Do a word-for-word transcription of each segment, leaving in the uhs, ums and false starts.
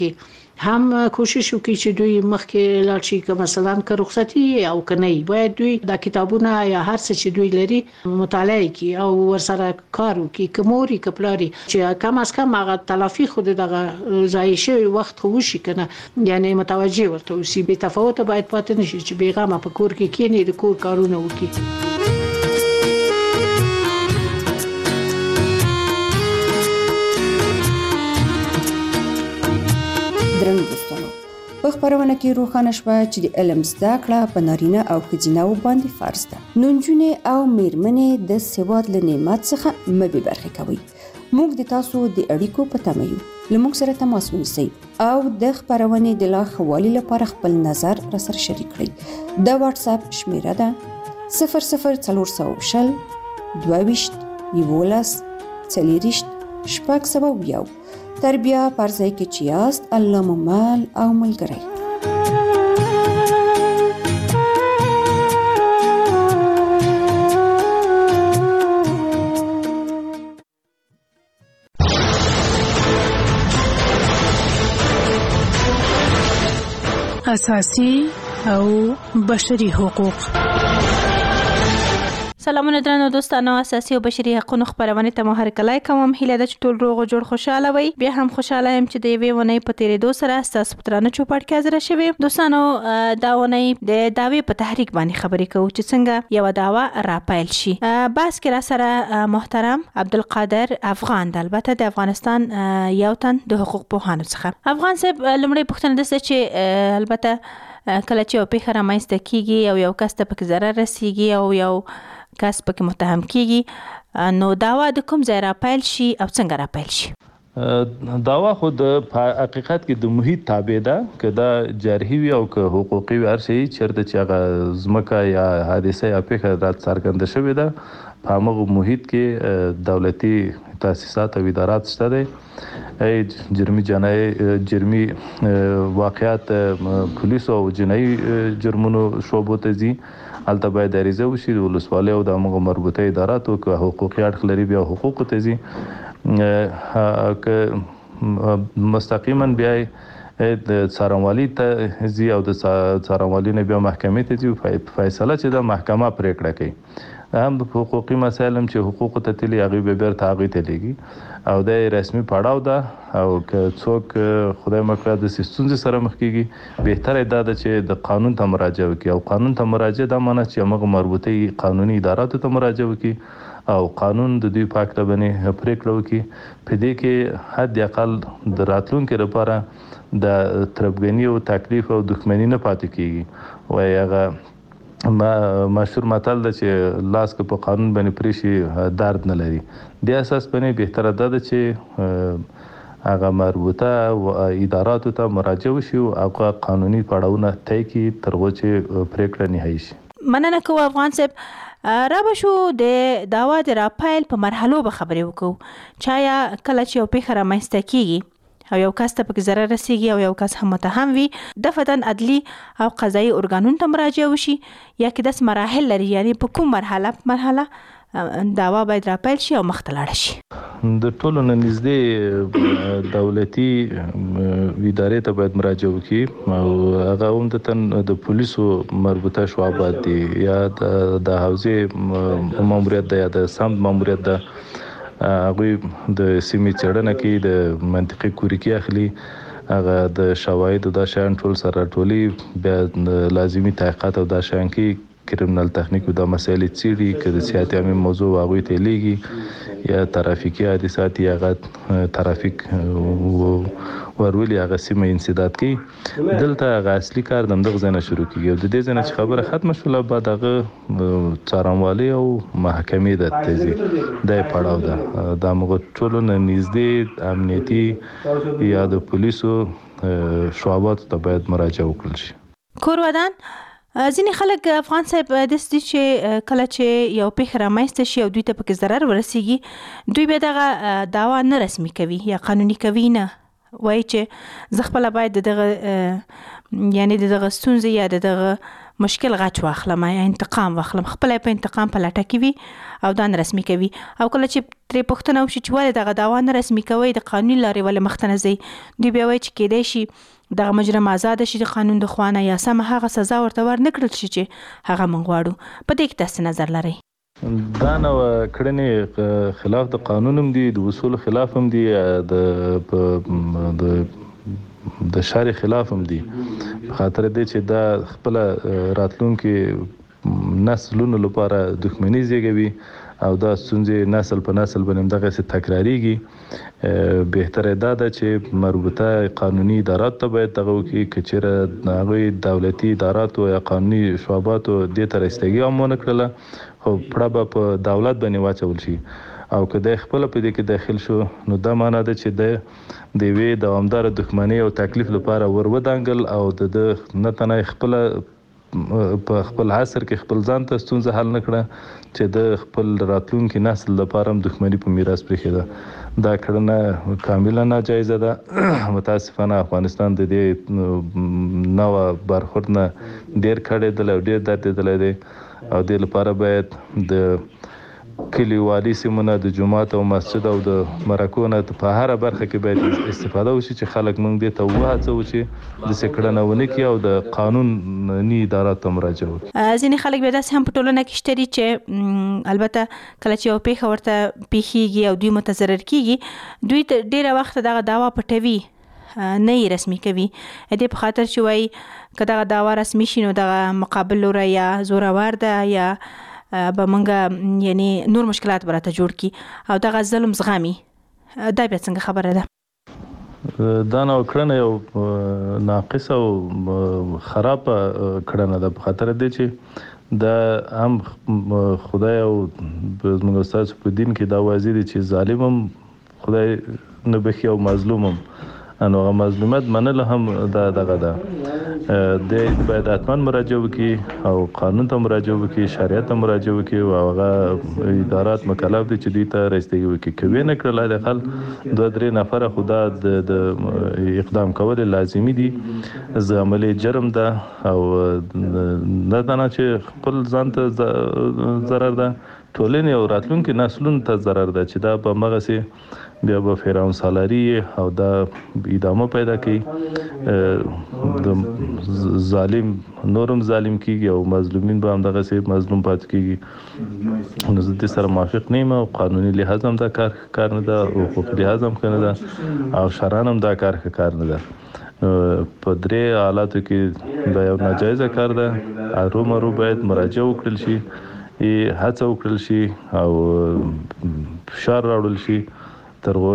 هم کوشش وکړي چې دوی مخکې لاړ شي، که مثلا که رخصتي او که نه باید دوی د کتابونه یا هر څه چې دوی لري مطالعه کړي او ورسره کار وکړي، که موري که پلاري چې کم از کم هغه تلافي خو دغه ضایع شوی وخت خو وشي کنه، یعنی متوجه ورته اوسي، بې تفاوته باید پاتې نشي چې بیغمه په کور کې کېني د کور کارونه وکړي. درنو دوستانو، په خبرونه کې روښانه شوه چې د علم زده کړه په نارینه او ښځینه باندې فرض ده. نو نجونې او میرمنې د سواد له نعمت څخه مه بې برخې کوئ. موږ د تاسو د اړیکو په تمه یو. له موږ سره تماس ونیسئ او د خبرونې د لا ښه والي لپاره خپل نظر راسره شریک کړئ. د واتس اپ شمیره ده صفر صفر څلور سوه شل دوه ویشت یولس څلېرویشت شپږ سوه یو. تر بیا پر ځای کې چې یاست، الله مو مل او ملګری. اساسي او بشري حقوق. سلامونه درنو دوستانو، اساسي او بشري حقوقو خبرونه ته مو هرکلی کوم. هیله ده چې ټول روغ او جوړ خوشاله وي. بیا هم خوشاله یم چې د یوې ونې په تیرېدو سره ستاسو په درانه چوپړ کې حاضره شوې. دوستانو، دا ونې د دعوې په تحریک باندې خبرې کوو چې څنګه یو دعوه راپیل شي. بس کې را سره محترم عبدالقادر افغان د البته د افغانستان یو تن د حقوق پوهانو څخه. افغان صاحب، لومړی پوښتنه ده چې البته کله چې یو پیښه رامنځته کیږي او یو کس ته پکې ضرر رسیږي او یو کس پکې متهم کیږي، نو دعوا د کوم ځای راپیل شي او څنګه راپیل شي؟ دعوا خو د حقیقت کې د محیط تابع ده، که دا جرحي وي او که حقوقي وي، هر شی چېرته چې هغه ځمکه یا حادثه یا پیښه راڅرګنده شوې ده په همغه محیط کې دولتي تاسیسات او ادارات شته دی. جرمي جنایي جرمي واقعات پولیسو او جنایي جرمونو شعبو ته ځي، هلته باید عریضه وشي د ولسوالۍ او د همغه مربوطه اداراتو، که حقوقي اړخ لري بیا حقوقو ته ځي، که مستقیما بیا د څارنوالۍ ته ځي او د څارنوالۍ نه بیا محکمې ته ځي، فیصله چې ده محکمه پرېکړه کوي. هم حقوقي مسایل هم چې حقوقو ته تلي هغوی به بیرته هغوی ته لیږي او دا رسمي پړاو ده. او که څوک خدای مه کړه داسې ستونزې سره مخ کېږي، بهتره دا ده چې د قانون ته مراجعه وکړي. او قانون ته مراجعه دا معنی چې همغه مربوطه قانوني اداراتو ته مراجعه وکړي او قانون د دوی په هکله باندې پرېکړه وکړي. په دې کې حد اقل د راتلونکي لپاره د تربګني او تکلیف او دښمني نه پاتې کېږي. وایي هغه مشهور متل ده چې لاس که په قانون باندې پرې شي درد نه لري. دې اساس باندې بهتره ده چې هغه مربوطه اداراتو ته مراجعه وشي او هغه قانوني پړاوونه طی کړي تر هغو چې پرېکړه نهایي شي. مننه کوم افغان صاحب. را به شو د دعوا د راپیل په مرحلو به خبرې وکړو. چایا کله چې یو پیښه رامنځته کیږي او یو کس ته پکې ضرر رسیږي او یو کس هم متهم وي، دفعتاً عدلي او قضایي ارګانونو ته مراجعه وشي، یا کې داسې مراحل لري، یعنی په کوم مرحله مرحله دعوا باید راپیل شي او مخته لاړه شي؟ د ټولو نه نږدې دولتي ادارې ته باید مراجعه وکړي او هغه عمدتاً د پولیسو مربوطه شعبات دي، یا د حوزې ماموریت ده یا د سمت ماموریت ده. هغوی د سیمې څېړنه کوي، د منطقي کوریکي اخلي، هغه د شواهدو دا شیان ټول سره راټولوي، بیا لازمي تحقیقات او دا شیان کوي، کرمینل تخنیک دا مسایل څېړي، که د صحت عامې موضوع هغوی ته لیږي، یا ترافیکي حادثات یا هغه ترافیک ورولي هغه سیمه انسداد کوي. دلته هغه اصلي کار د همدغه ځای نه شروع کېږي او د دې ځای نه چې خبره ختمه شوله بعد هغه څارنوالۍ او محکمې ته ځي. دا یې پړاو ده. د همغه ټولو نه نږدې امنیتي یا د پولیسو شعباتو ته باید مراجعه وکړل شي. کور ودان ځینې خلک افغان صاحب داسې دي چې کله چې یو پیښه رامنځته شي او دوی ته پکې ضرر ورسیږي، دوی بیا دغه دعوا نه رسمي کوي یا قانوني کوي نه، وایي چې زه خپله باید د دغه یعنی د دغه ستونزې یا د دغه مشکل غچ واخلم یا انتقام واخلم، خپل په انتقام په لټه کې وي او دا رسمي کوي. او کله چې ترې پوښتنه وشي چې ولې دغه دعوا نه رسمي کوي، د قانوني لارې ولې مخ ته نه ځئ، دوی بیا وایي چې کیدای شي دغه مجرم آزاد شي د قانون د خوا نه، یا سمه هغه سزا ورته ورنه کړل شي چې هغه موږ غواړو. په دې کې تاسو نظر لرئ؟ دا نو کړنې خلاف د قانون هم دي، د اصول خلاف هم دي، د د د شارع خلاف هم دي. په خاطر دې چې دا خپل راتلونکي نسلونو لپاره دښمنۍ زیږوي او دا ستونزې نسل په نسل باندې دغه تکراریږي. بهتره دا ده چې مربوطه قانوني ادارات ته باید دغه وکړي، که چېرې هغوی دولتي اداراتو یا قانوني شعباتو دې ته رسیدګي هم ونه کړله، خو پړه به په دولت باندې واچول شي. او که د خپل په دې کې داخل شو نو دا معنا ده چې د د وی دوامدار دښمنۍ او تکلیف لپاره ور ودانګل او د نه تنه خپل په خپل عصر کې خپل ځان ته ستونزه حل نکړه چې د خپل راتلونکي نسل لپاره هم دښمنۍ په میراث پرېښې ده. دا کړنه کاملا ناجایزه ده. متاسفانه افغانستان د دې نوع برخورد نه ډېر کړېدلی او ډېر دردېدلی دی او دې لپاره باید د کلیوالي سیمونه د جومات او مسجد او د مرکو نه په هره برخه کې باید استفاده وشي چې خلک موږ دې ته وهڅوو چې داسې کړنه ونه کړي او د قانوني اداراتو ته مراجعه وکړي. ځینې خلک بیا داسې هم په ټولنه کې شته دي چې البته کله چې یوه پیښه ورته پیښیږي او دوی متضرر کیږي، دوی ته ډېره وخت دغه دعوا پټوي، نه یې رسمي کوي. دې په خاطر چې وایي که دغه دعوا رسمي شي نو دغه مقابل لوری یا زورور ده یا به منګه یعنی نور مشکلات به راته جوړ کی او دغه ظلم زغمي. دا بیا څنګه خبره ده؟ دا نو کړنه یو ناقصه او خراب کړنه ده، په خاطر دې چې دا هم خدای او موږ استاد په دین کې دا واضح دي چې ظالم هم خدای نه بخي او مظلوم هم، نو هغه مظلومیت منل هم دا دغه ده. د باید حتما مراجعه وکړي او قانون ته مراجعه وکړي، شریعت ته مراجعه وکړي او هغه ادارات مکلف دي چې دوی ته رسیدګي وکړي. که ویې نه کړل د خل دوه درې نفره خو دا د اقدام کول لازمي دي، زغمل جرم ده او نه دا نه چې خپل ځان ته ضرر ده، ټولنې او راتلونکي نسلونو ته ضرر ده چې دا په همغسې بیا به فرعون سالاري او دا ادامه پیدا کوي، د ظالم نورم ظالم کیږي او مظلومین به هم دغسې مظلوم پاتې کیږي. نو زه دې سره موافق نه یم او قانوني لحاظ هم دا کار کار نه ده، حقوقي لحاظ هم ښه نه ده او شرعاً هم دا کار ښه کار نه ده. په درې حالاتو کې دا یو ناجایزه کار ده. ارومرو باید مراجعه وکړل شي، هڅه وکړل شي او فشار راوړل شي تر هغو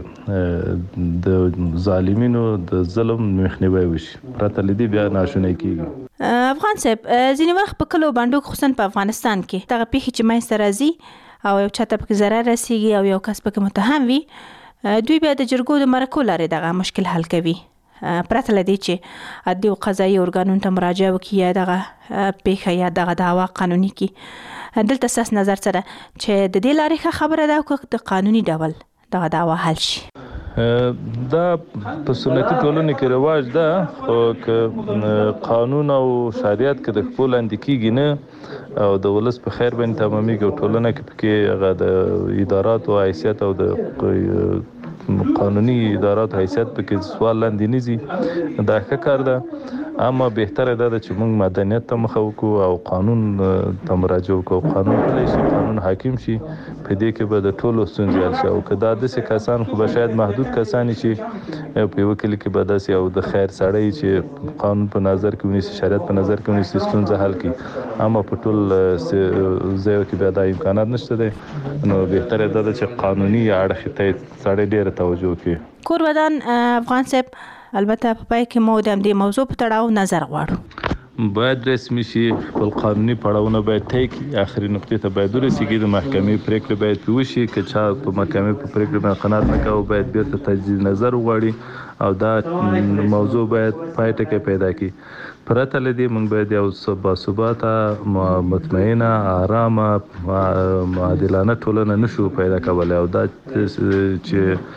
چې د ظالمینو د ظلم مخنیوی وشي. پرته له دې بیا ناشونی کیږي. افغان صاحب، ځینې وخت په کلو بانډو خصوصا په افغانستان کې دغه پیښې چې منځته راځي او یو چاته پکې ضرر رسیږي او یو کس پکې متهم وي، دوی بیا د جرګو د مرکو لارې دغه مشکل حل کوي، پرته له دې چې عدلي او قضایي ارګانونو ته مراجعه وکړي یا دغه پیښه یا دغه دعوا قانوني کړي. دلته ستاسو نظر سره چې د دې لارې ښه خبره ده او د قانوني ډول دغه دعوا حل شي؟ دا په سنتي ټولنو کې رواج ده، خو که قانون او شریعت کې د خپل لاندې کېږي نه او د ولس په خیر باندې تمامېږي او ټولنه کې پکې هغه د اداراتو حیثیت او د قانوني ادارات حیثیت پکې سوال لاندې نه ځي، دا ښه کار ده. اما بهتره ده چې موږ مدنیت ته مخه وکړو او قانون ته مراجعه وکړو. قانون کلی شي، قانون حاکم شي، په دې کې به د ټولو ستونزې حل شي. او که دا داسې کسان خو به شاید محدود کسان چې په یوه کلي کې به داسې او د خیر سړی چې قانون په نظر کې ونیسي، شریعت په نظر کې ونیسي، ستونزه حل کړي. اما په ټول ځایو کې بیا دا امکانات نشته دی، نو بهتره ده چې قانوني اړخ ته سړی ډېره توجه وکړي. کور ودان افغان صاحب، البته په پای کې مو د همدې موضوع په تړاو نظر غواړو. باید رسمي شي، خپل قانوني پړاوونه باید طی کړي، آخري نقطې ته باید ورسېږي، د محکمې پرېکړې باید پرې وشي. که چا په محکمې په پرېکړې باندې قناعت نه کوي باید بیرته تجدید نظر وغواړي او دا موضوع باید پای ټکی پیدا کړي. پرته له دې موږ باید یو باثباته، مطمئنه، آرامه، عادلانه ټولنه نشو پیدا کولی. او دا چې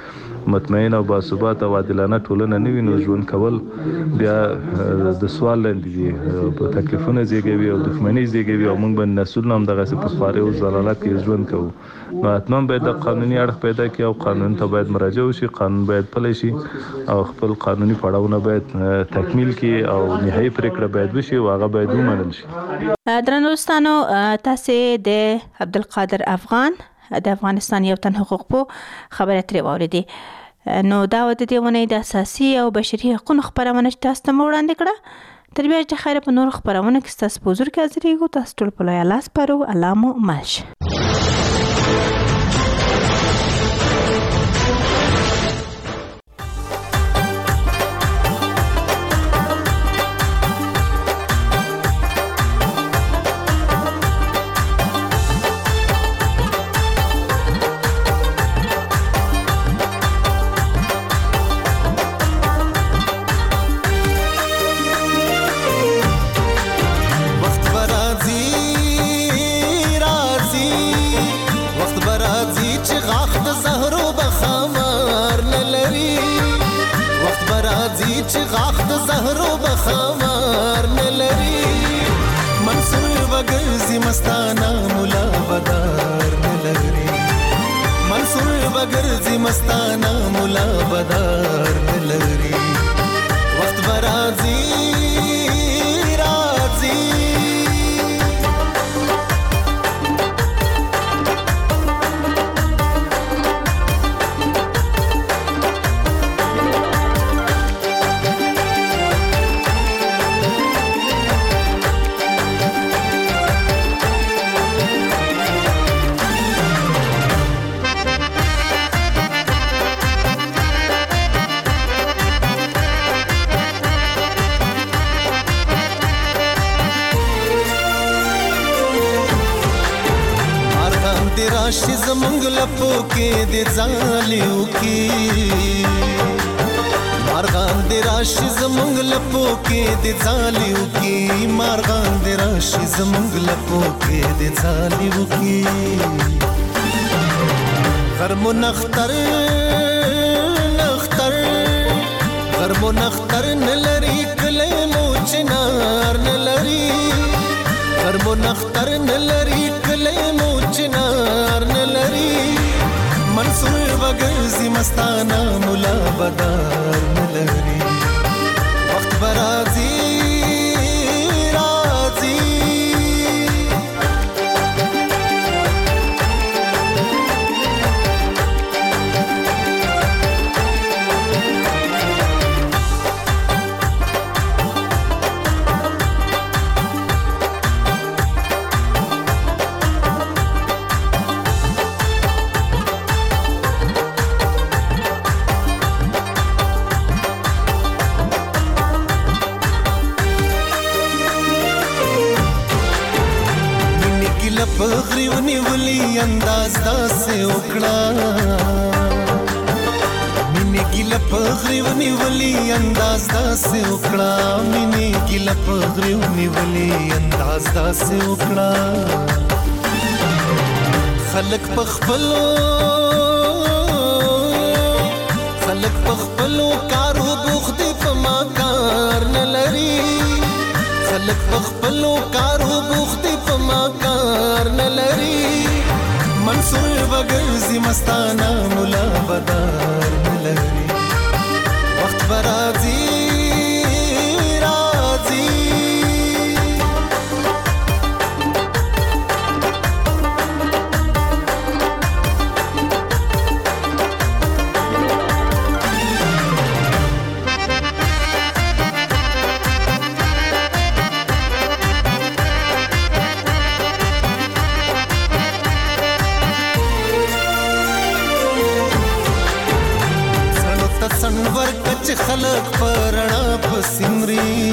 مطمئن او باثبات او عادلانه ټولنه نه وي نو ژوند کول بیا د سوال لاندې دي، په تکلیفونه زیږوي او دښمنۍ زیږوي او موږ به نسلونه هم دغسې په خوارۍ او ضلالت کې ژوند کوو. نو حتما باید د قانوني اړخ پیدا کړي او قانون ته باید مراجعه وشي، قانون باید پلی شي او خپل قانوني پړاوونه باید تکمیل کړي او نهایي پرېکړه باید وشي او هغه باید ومنل شي. درنو دوستانو، تاسې د عبدالقادر افغان د افغانستان یو تن حقوق پو خبرې ترې واورېدې. نو دا و د دې اونۍ د اساسي او بشري حقوقو خپرونه چې تاسو ته مو وړاندې کړه. تر بیا چې خیره په نورو خپرونو کې ستاسو په حضور کې حاضرېږو. تاسو ټول په لوی الله سپارو. الله مو مل شه. مستانه مولا بدار نلري منصور بغرزي مستانه مولا بدار نلري وقت برازي رازي راشي زمونږ لپو کې د ځالیو کې مارغان د راشي زمونږ لپو کې د ځالیو کې مارغان د راشي زمونږ لپو کې د ځالیو کې غرمو نختر نختر غرمو نختر نلري کله مو چنار نلري غرمو نختر نلري کله مو چنار نلري منصور بغرزي مستانه مولا بدار نلري وقت برازي رازي پغریونی ولی انداز داسې وکړه مینې ګیله پغریونی ولی انداز داسې وکړه مینې ګیله پغریونی ولی انداز داسې وکړه خلک پخپلو خلک پخپلو کارو بوخت په ما کار نه لري خلک پخپلو کارو بوخت په ما کار نه لري منصور بغرزي مستانه مولا بدار نه لري وخت برازي رازي سنور کچ خلق پرنا پسمري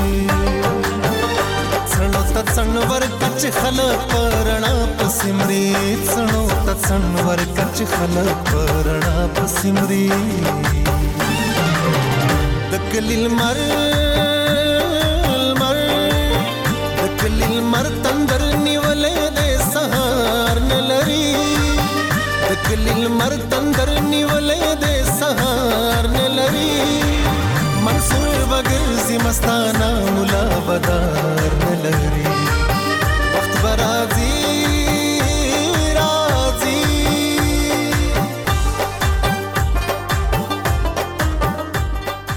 سنو ت سنور کچ خلق پرنا پسمري سنو ت سنور کچ خلق پرنا پسمري دکلیل مر مر دکلیل مر تندر نیولې د سهار نلري دکلیل مر تندر نیولې د منصور بغرزي مستانا